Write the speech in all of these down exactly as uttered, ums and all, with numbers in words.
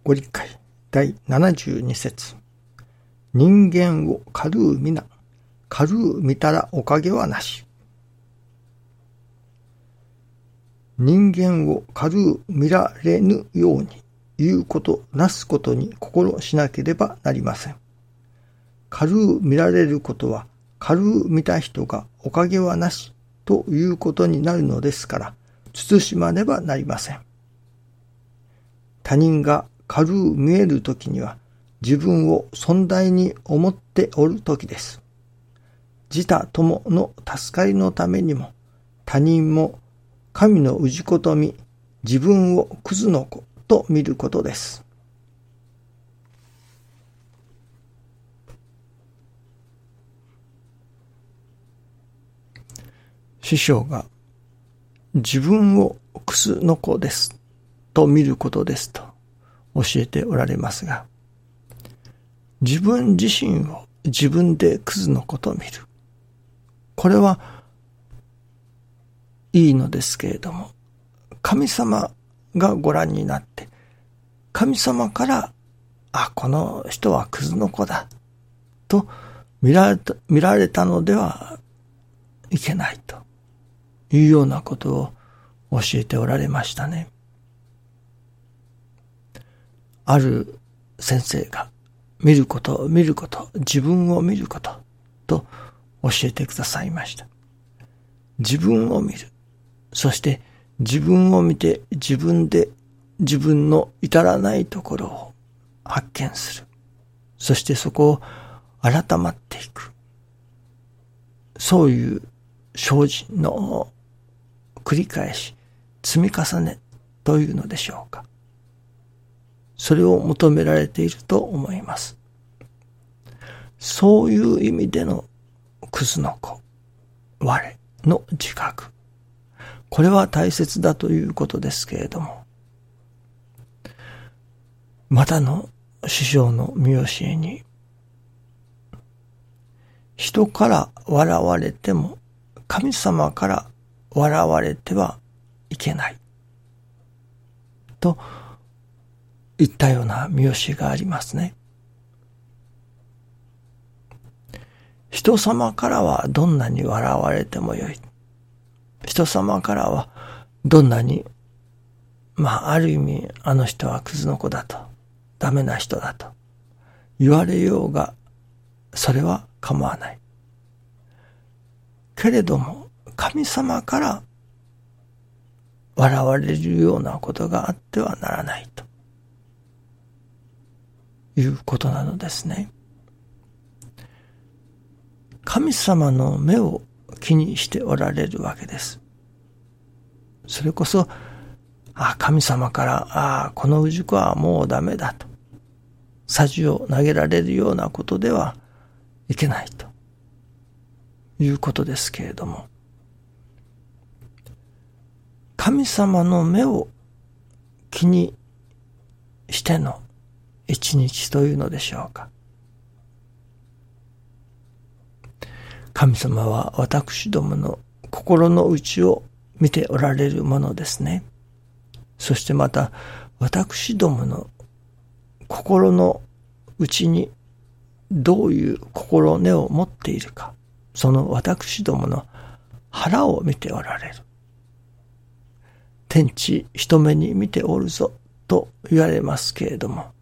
ご理解だいななじゅうに節。人間を軽う見な、軽う見たらおかげはなし。人間を軽う見られぬように言うことなすことに心しなければなりません。軽う見られることは軽う見た人がおかげはなしということになるのですから慎まねばなりません。他人が軽う見えるときには自分を尊大に思っておるときです。自他友の助かりのためにも他人も神の氏子と見、自分をクズの子と見ることです。師匠が自分をクズの子ですと見ることですと教えておられますが、自分自身を自分でクズの子と見る。これはいいのですけれども、神様がご覧になって、神様から、あ、この人はクズの子だ、と見られた、見られたのではいけないというようなことを教えておられましたね。ある先生が、見ること、見ること、自分を見ること、と教えてくださいました。自分を見る。そして自分を見て自分で自分の至らないところを発見する。そしてそこを改まっていく。そういう精進の繰り返し、積み重ねというのでしょうか。それを求められていると思います。そういう意味でのクズの子、我の自覚。これは大切だということですけれども、またの師匠の見教えに、人から笑われても神様から笑われてはいけないといったような見教えがありますね。人様からはどんなに笑われてもよい。人様からはどんなに、まあある意味あの人はクズの子だと、ダメな人だと言われようが、それは構わない。けれども神様から笑われるようなことがあってはならないということなのですね。神様の目を気にしておられるわけです。それこそ、あ、神様から、ああ、この氏子はもうダメだと、さじを投げられるようなことではいけないということですけれども、神様の目を気にしての一日というのでしょうか。神様は私どもの心の内を見ておられるものですね。そしてまた私どもの心の内にどういう心根を持っているか、その私どもの腹を見ておられる。天地一目に見ておるぞと言われますけれども、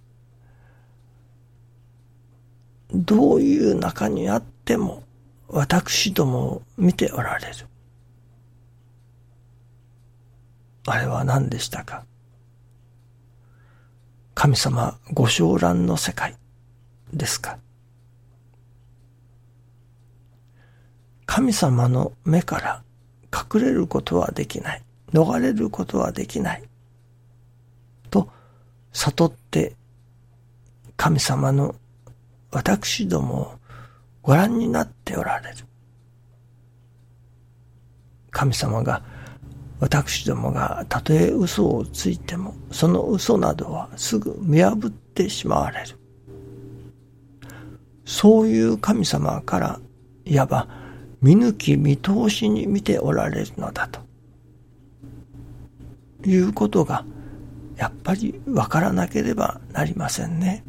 どういう中にあっても私どもを見ておられる。あれは何でしたか。神様ご昇覧の世界ですか。神様の目から隠れることはできない、逃れることはできないと悟って神様の私どもをご覧になっておられる。神様が私どもがたとえ嘘をついてもその嘘などはすぐ見破ってしまわれる。そういう神様からいわば見抜き見通しに見ておられるのだということがやっぱりわからなければなりませんね。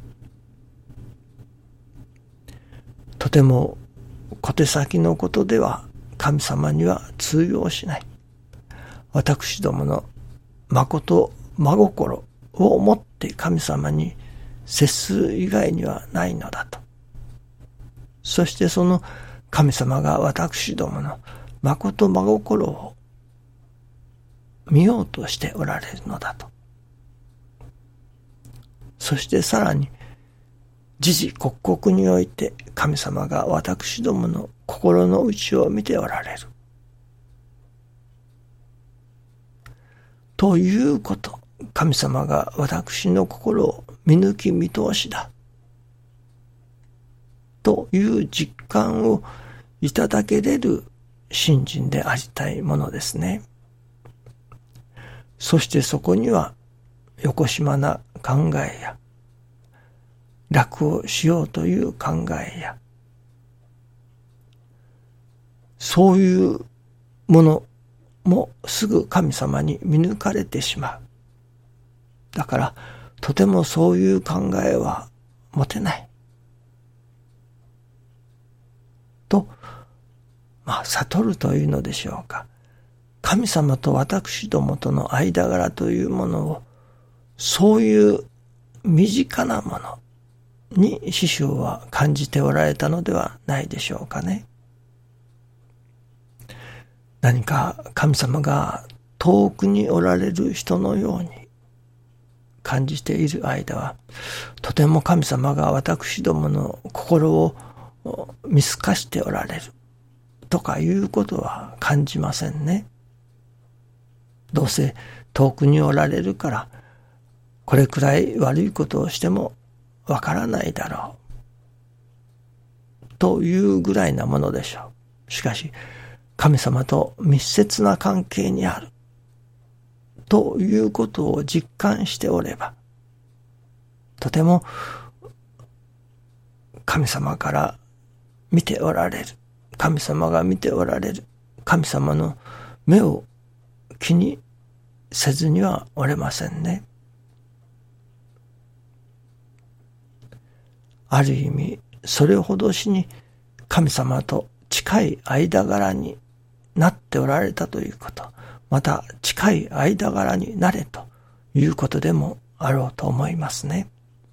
とても小手先のことでは神様には通用しない。私どもの誠真心をもって神様に接する以外にはないのだと。そしてその神様が私どもの誠真心を見ようとしておられるのだと。そしてさらに時々刻々において神様が私どもの心の内を見ておられる。ということ、神様が私の心を見抜き見通しだ。という実感をいただけれる信心でありたいものですね。そしてそこにはよこしまな考えや楽をしようという考えやそういうものもすぐ神様に見抜かれてしまう。だからとてもそういう考えは持てないと、まあ悟るというのでしょうか。神様と私どもとの間柄というものをそういう身近なものに師匠は感じておられたのではないでしょうかね。何か神様が遠くにおられる人のように感じている間は、とても神様が私どもの心を見透かしておられるとかいうことは感じませんね。どうせ遠くにおられるからこれくらい悪いことをしてもわからないだろうというぐらいなものでしょう。しかし神様と密接な関係にあるということを実感しておれば、とても神様から見ておられる、神様が見ておられる、神様の目を気にせずにはおれませんね。ある意味それほどしに神様と近い間柄になっておられたということ、また近い間柄になれということでもあろうと思いますね。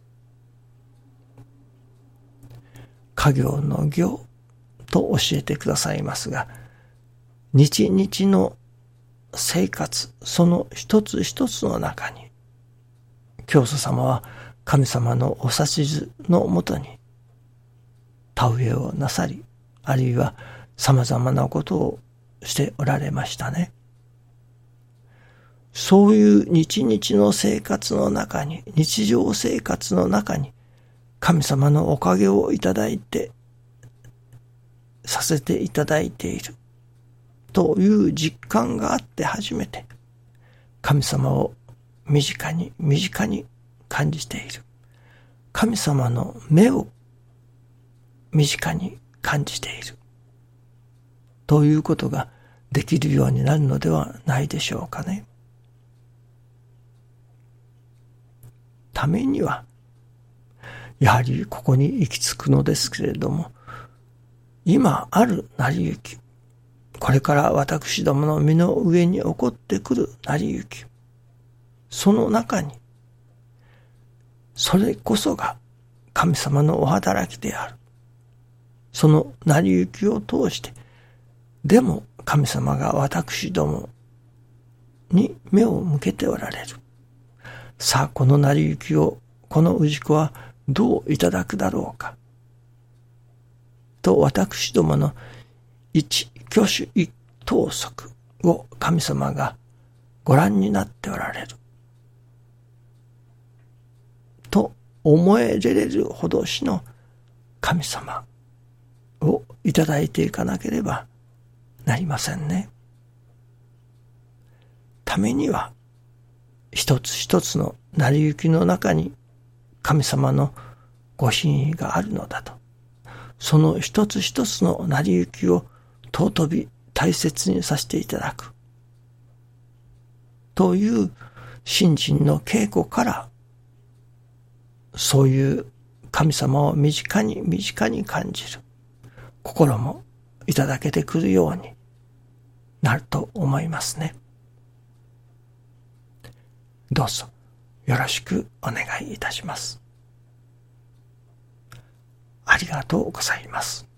家業の行と教えてくださいますが、日々の生活その一つ一つの中に教祖様は神様のお指図のもとに田植えをなさり、あるいは様々なことをしておられましたね。そういう日々の生活の中に、日常生活の中に神様のおかげをいただいてさせていただいているという実感があって初めて神様を身近に身近に感じている。神様の目を身近に感じているということができるようになるのではないでしょうかね。ためにはやはりここに行き着くのですけれども、今ある成り行き、これから私どもの身の上に起こってくる成り行き、その中にそれこそが神様のお働きである。その成り行きを通してでも神様が私どもに目を向けておられる。さあこの成り行きをこの氏子はどういただくだろうかと、私どもの一挙手一投足を神様がご覧になっておられると思えれるほどしの神様をいただいていかなければなりませんね。ためには一つ一つの成り行きの中に神様のご真意があるのだと、その一つ一つの成り行きを尊び大切にさせていただくという信心の稽古から、そういう神様を身近に身近に感じる心もいただけてくるようになると思いますね。どうぞよろしくお願いいたします。ありがとうございます。